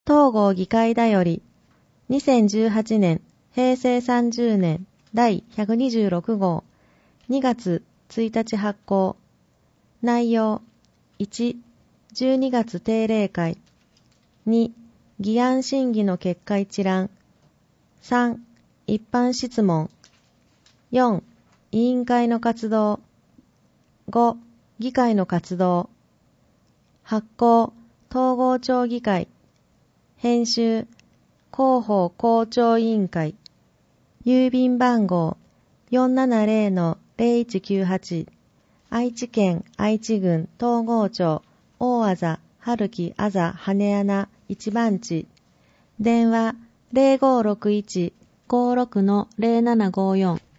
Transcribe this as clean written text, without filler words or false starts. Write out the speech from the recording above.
東郷議会だより、2018年、平成30年、第126号、2月1日発行。内容、1、12月定例会。2、議案審議の結果一覧。3、一般質問。4、委員会の活動。5、議会の活動。発行、東郷町議会。編集、広報校長委員会。郵便番号、470-0198。愛知県愛知郡東郷町大字春木あざ羽穴一番地。電話0561-56-0754。